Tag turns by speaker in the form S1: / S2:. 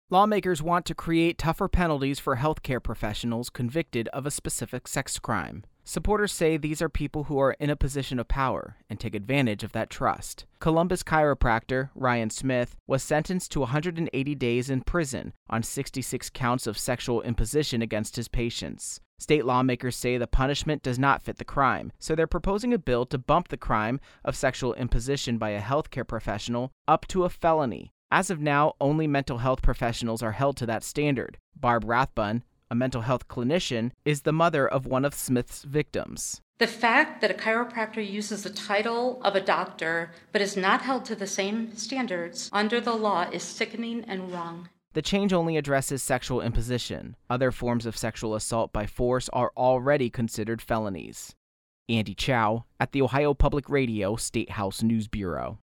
S1: Lawmakers want to create tougher penalties for healthcare professionals convicted of a specific sex crime. Supporters say these are people who are in a position of power and take advantage of that trust. Columbus chiropractor Ryan Smith was sentenced to 180 days in prison on 66 counts of sexual imposition against his patients. State lawmakers say the punishment does not fit the crime, so they're proposing a bill to bump the crime of sexual imposition by a healthcare professional up to a felony. As of now, only mental health professionals are held to that standard. Barb Rathbun, a mental health clinician, is the mother of one of Smith's victims.
S2: The fact that a chiropractor uses the title of a doctor but is not held to the same standards under the law is sickening and wrong.
S1: The change only addresses sexual imposition. Other forms of sexual assault by force are already considered felonies. Andy Chow at the Ohio Public Radio State House News Bureau.